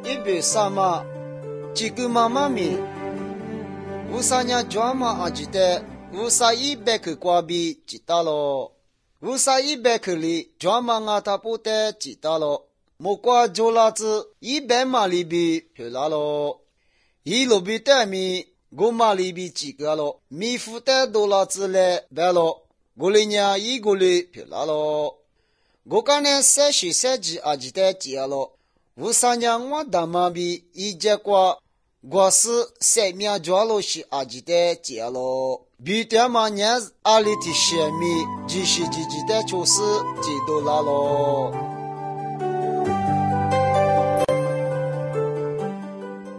一百三嘛，几个妈妈咪，乌萨伢专嘛阿记得，乌萨100瓜比记到咯，乌萨100里专嘛阿他不得记到咯，木瓜做辣子100嘛里比漂亮咯，一路比得米5嘛里比几个咯，米付得多辣子嘞白咯，我里伢一个里漂亮咯。我刚才30阿记得记了，乌萨伢我大妈比一节瓜，我是3秒抓了是阿记得记了，比他妈伢阿里的小米，继续记得就是几多啦咯。